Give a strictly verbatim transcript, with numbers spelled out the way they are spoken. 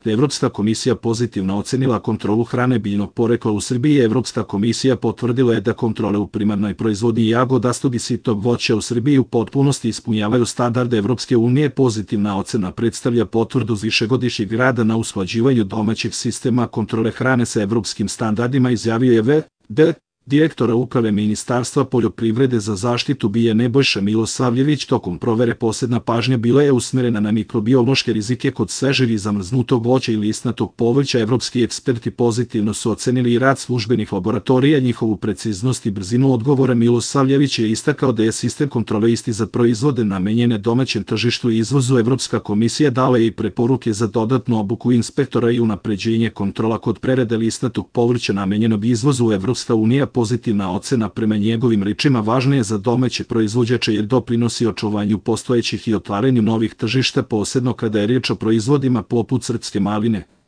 Evropska komisija pozitivno ocenila kontrolu hrane biljnog porekla u Srbiji. Evropska komisija potvrdila je da kontrole u primarnoj proizvodnji jagoda, sitog voća u Srbiji u potpunosti ispunjavaju standarde Evropske unije. Pozitivna ocena predstavlja potvrdu višegodišnjeg rada na usklađivanju domaćeg sistema kontrole hrane sa evropskim standardima, izjavio je V D direktora uprave Ministarstva poljoprivrede za zaštitu bilja Nebojša Milosavljević. Tokom provere posebna pažnja bila je usmerena na mikrobiološke rizike kod svežeg i zamrznutog voća i listnatog povrća. Evropski eksperti pozitivno su ocenili i rad službenih laboratorija, njihovu preciznost i brzinu odgovora. Milosavljević je istakao da je sistem kontrole isti za proizvode namenjene domaćem tržištu i izvozu. Evropska komisija dala je i preporuke za dodatnu obuku inspektora i unapređenje kontrola kod prerade listnatog povrća namenjenog izvozu. Evropska unija pozitivna ocena prema njegovim rečima važna je za domaće proizvođače jer doprinosi očuvanju postojećih i otvaranju novih tržišta, posebno kada je riječ o proizvodima poput srpske maline.